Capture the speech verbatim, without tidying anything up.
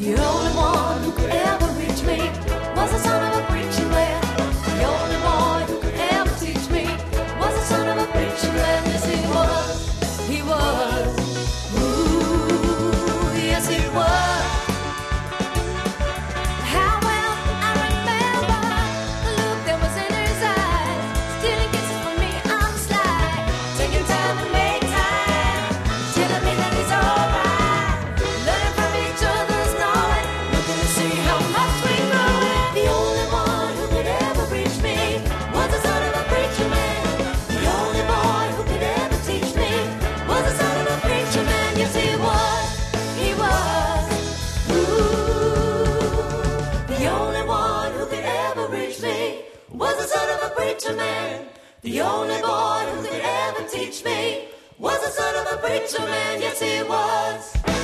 The only one who could ever reach me was the son of a preaching man. The only boy who could ever teach me was the son of a preaching man. Yes, he was. He was. Ooh, yes, he was. How well I remember the look that was in his eyes, stealing kisses from me on the slide, taking time to make time, telling me that he's alright, learning from each other's knowing, looking to see how much we know. The only one who could ever reach me was the son of a preacher man. The only boy who could ever teach me was the son of a preacher man. Yes, he was. He was. Ooh, the only one who could ever reach me was the son of a preacher man. The only boy who could ever teach me was the son of a preacher man. Yes, he was.